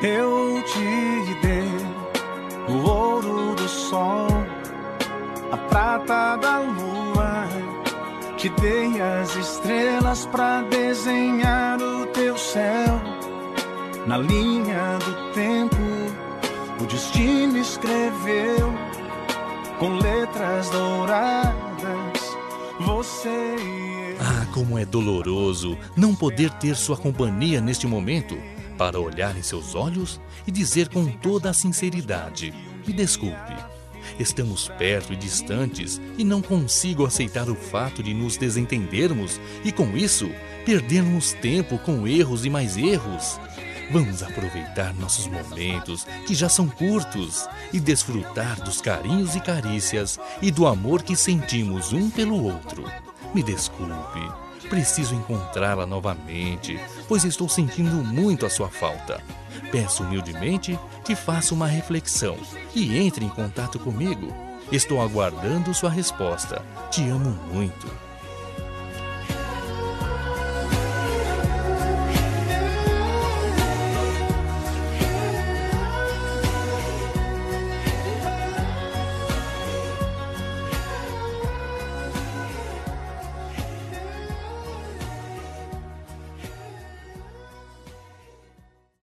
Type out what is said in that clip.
Eu te dei o ouro do sol, a prata da lua, te dei as estrelas pra desenhar o teu céu. Na linha do tempo, o destino escreveu com letras douradas, você e eu. Ah, como é doloroso não poder ter sua companhia neste momento, para olhar em seus olhos e dizer com toda a sinceridade: me desculpe, estamos perto e distantes e não consigo aceitar o fato de nos desentendermos e com isso perdermos tempo com erros e mais erros. Vamos aproveitar nossos momentos, que já são curtos, e desfrutar dos carinhos e carícias e do amor que sentimos um pelo outro. Me desculpe, preciso encontrá-la novamente, pois estou sentindo muito a sua falta. Peço humildemente que faça uma reflexão e entre em contato comigo. Estou aguardando sua resposta. Te amo muito.